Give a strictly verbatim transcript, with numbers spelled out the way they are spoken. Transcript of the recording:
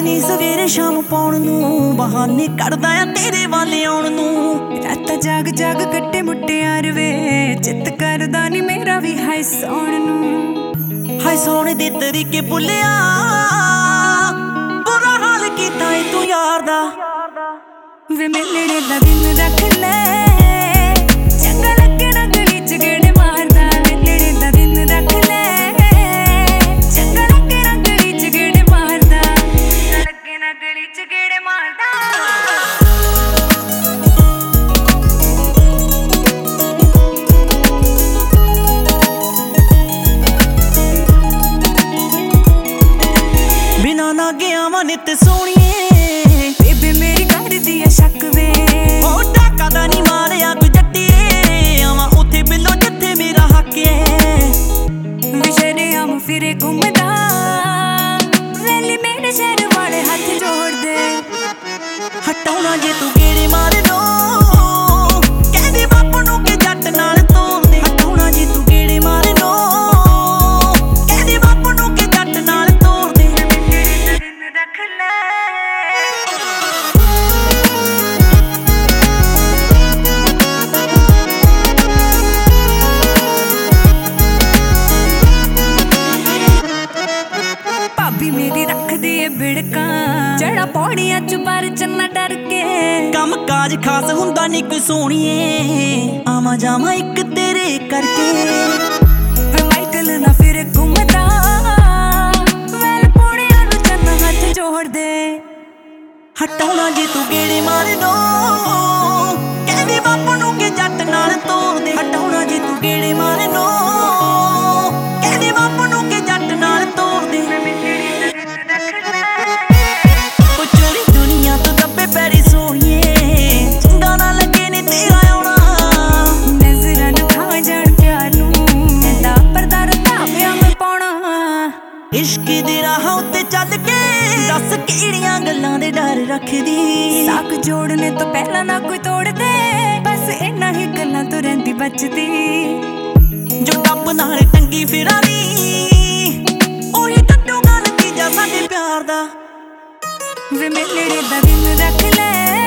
ਨੀ ਸਵੇਰੇ ਸ਼ਾਮ ਪਾਉਣ ਨੂੰ, ਬਹਾਨੇ ਕੱਢਦਾ ਆ ਤੇਰੇ ਵੱਲ ਆਉਣ ਨੂੰ। ਰਾਤਾਂ ਜਾਗ ਜਾਗ ਕੱਟੇ ਮੁਟਿਆਰ ਵੇ, ਚਿੱਤ ਕਰਦਾ ਨੀ ਮੇਰਾ ਵੀ ਹਾਏ ਸੌਣ ਨੂੰ। ਹਾਏ ਸੋਹਣੇ ਦੇ ਤਰੀਕੇ ਭੁੱਲਿਆ, ਬੁਰਾ ਹਾਲ ਕੀਤਾ ਏ ਤੂੰ ਯਾਰ ਦਾ। ਵੇ ਮਿਲਣੇ ਦਾ ਦਿਨ ਰੱਖ ਲੈ, ਚੰਗਾ ਲੱਗੇ ਨਾ ਗਲੀ ਚ ਗੇੜੇ ਮਾਰਦਾ। ਮਿਲਣੇ ਦਾ ਦਿਨ ਰੱਖ ਲੈ, ਚੰਗਾ ਲੱਗੇ ਨਾ ਗਲੀ ਚ ਗੇੜੇ ਮਾਰਦਾ। ਲੱਗੇ ਨਾ ਗਲੀ ਚ ਗੇੜੇ ਮਾਰਦਾ। ਬਿਨਾ ਨਾ ਗਿਆ ਵਾ ਨਿੱਤ ਸੋਹਣੀਏ, ਬੇਬੇ ਮੇਰੀ ਕਰਦੀ ਆ ਸ਼ੱਕ ਵੇ। ਉਹ ਟਾਕਾ ਦਾ ਨੀ ਮਾਰਿਆ ਕੋਈ ਜੱਟੀਏ, ਆਵਾਂ ਉੱਥੇ ਬਿੱਲੋ ਜਿੱਥੇ ਮੇਰਾ ਹੱਕ ਏ। ਵਿਸ਼ਰੇ ਆਮ ਫਿਰੇ ਘੁੰਮਦਾ, ਵੈਲੀ ਮੇਰੇ ਸ਼ਹਿਰ ਵਾਲੇ ਹੱਥ ਜੋੜਦੇ। ਹਟਾਉਣਾ ਜੇ ਤੂੰ ਗੇੜੇ ਮਾਰ ਲੋ, ਕਹਿੰਦੇ ਬਾਪੂ ਨੂੰ ਕਿ ਜੱਟ ਨਾਲ ਤੋਰਦੇ। ਹਟਾਉਣਾ ਜੇ ਤੂੰ ਗੇੜੇ ਮਾਰ ਲੋ, ਕਹਿੰਦੇ ਬਾਪੂ ਨੂੰ ਕਿ ਜੱਟ ਨਾਲ ਤੋਰਦੇ। ਦਿਨ ਰੱਖ ਲੈ, ਭਾਬੀ ਮੇਰੀ ਰੱਖਦੀ ਏ ਬਿੜਕਾਂ, ਜਿਹੜਾ ਪੌੜੀਆਂ ਚ ਪਰ ਚੰਨਾ ਡਰ ਕੇ। ਕੰਮ ਕਾਜ ਖਾਸ ਹੁੰਦਾ ਨੀ ਕੋਈ ਸੋਹਣੀਏ, ਆਵਾਂ ਜਾਵਾਂ ਇੱਕ ਤੇਰੇ ਕਰਕੇ। ਵੇ ਮਾਈਕਲ ਨਾ ਫਿਰੇ ਘੁੰਮਦਾ, ਵੈਲ ਪੌੜੀਆਂ ਨੂੰ ਚੰਨਾ ਹੱਥ ਜੋੜਦੇ। ਹਟਾਉਣਾ ਜੇ ਤੂੰ ਗੇੜੇ ਮਾਰ ਲੋ, ਕਹਿੰਦੇ ਬਾਪੂ ਨੂੰ ਕਿ ਜੱਟ ਨਾਲ ਤੋਰਦੇ। ਹਟਾਉਣਾ ਜੇ ਤੂੰ ਗੇੜੇ ਮਾਰ ਲੋ, ਕਹਿੰਦੇ ਬਾਪੂ ਨੂੰ ਕਿ ਜੱਟ ਨਾਲ ਤੋਰਦੇ। ਉਹ ਚੋਰੀ ਦੁਨੀਆ ਤੋਂ ਦੱਬੇ ਪੈਰੀ ਸੋਹਣੀਏ, ਚੰਗਾ ਨਾ ਲੱਗੇ ਨੀ ਤੇਰਾ ਆਉਣਾ। ਨਜ਼ਰਾਂ ਨਾ ਖਾ ਜਾਣ ਪਿਆਰ ਨੂੰ, ਕਹਿੰਦਾ ਪਰਦਾ ਰੱਖਾ ਪਿਆ ਮੈਂ ਪਾਉਣਾ। ਇਸ਼ਕ ਦੇ ਰਾਹਾਂ ਉੱਤੇ ਚੱਲ ਕੇ ਦੱਸ ਕਿਹੜੀਆਂ ਗੱਲਾਂ ਦੇ ਡਰ ਰੱਖਦੀ। ਸਾਕ ਜੋੜਨੇ ਤੋਂ ਪਹਿਲਾਂ ਨਾ ਕੋਈ ਤੋੜਦੇ, ਬਸ ਇਹਨਾਂ ਹੀ ਗੱਲਾਂ ਤੋਂ ਰਹਿੰਦੀ ਬਚਦੀ। ਜੋ ਟੱਪ ਨਾਲ ਟੰਗੀ ਫਿਰਾਂਦੀ, ਉਹੀ ਟੱਟੂਗਾ ਨਤੀਜਾ ਸਾਡੇ ਪਿਆਰ ਦਾ। ਵੇ ਮਿਲਣੇ ਦਾ ਦਿਨ ਰੱਖ ਲੈ,